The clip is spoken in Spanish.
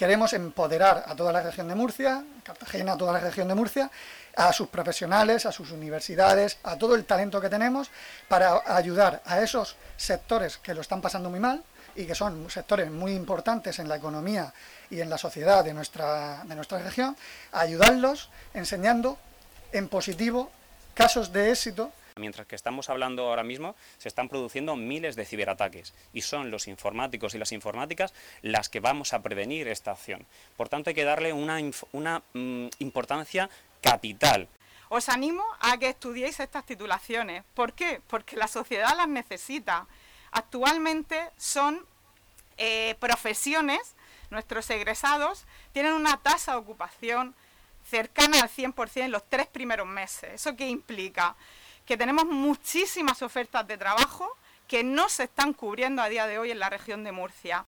Queremos empoderar a toda la región de Murcia, Cartagena, a toda la región de Murcia, a sus profesionales, a sus universidades, a todo el talento que tenemos para ayudar a esos sectores que lo están pasando muy mal y que son sectores muy importantes en la economía y en la sociedad de nuestra región, a ayudarlos enseñando en positivo casos de éxito. Mientras que estamos hablando ahora mismo, se están produciendo miles de ciberataques y son los informáticos y las informáticas las que vamos a prevenir esta acción. Por tanto, hay que darle una importancia capital. Os animo a que estudiéis estas titulaciones. ¿Por qué? Porque la sociedad las necesita. Actualmente son profesiones, nuestros egresados tienen una tasa de ocupación cercana al 100% en los 3 primeros meses. ¿Eso qué implica? Que tenemos muchísimas ofertas de trabajo que no se están cubriendo a día de hoy en la región de Murcia.